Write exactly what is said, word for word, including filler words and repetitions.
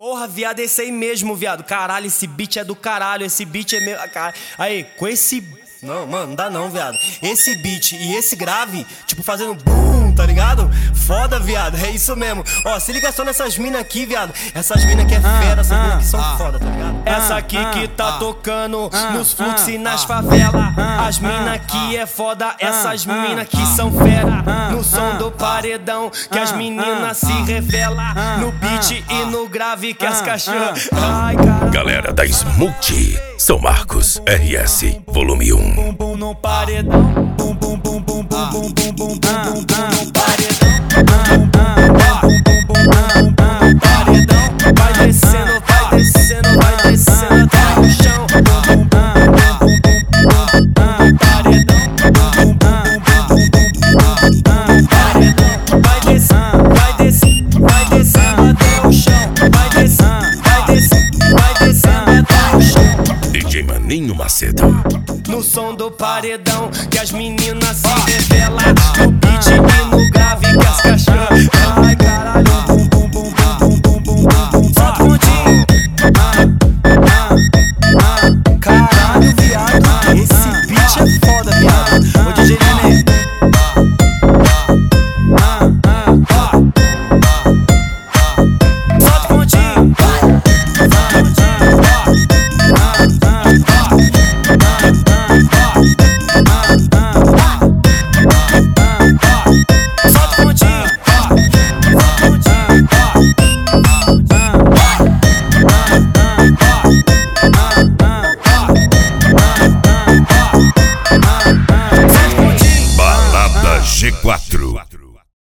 Porra, viado, esse aí mesmo, viado. Caralho, esse beat é do caralho. Esse beat é meu. Aí, com esse. Não, mano, não dá não, viado. Esse beat e esse grave, tipo, fazendo boom, tá ligado? Foda, viado, é isso mesmo. Ó, se liga só nessas minas aqui, viado. Essas minas que é fera, essas minas que são foda, tá ligado? Essa aqui que tá tocando nos fluxos e nas favelas. As minas que é foda, essas minas que são fera. No som do paredão, que as meninas se revelam. No beat e no grave, que as cachorras. Ai, cara. Galera da Smooth, São Marcos, R S, volume um. Bum bum no paredão, bum bum bum bum bum bum bum bum bum no paredão, bum bum bum bum bum paredão, vai descendo, vai descendo, vai descendo até o chão, bum bum bum bum bum paredão, bum bum bum bum bum paredão, vai descendo, vai descendo, vai descendo até o chão, vai descendo, vai descendo, vai descendo até o chão. D J Maninho Macedo. No som do paredão, que as meninas se revelam. No beat e no grave, que as cachorras. Ai, caralho.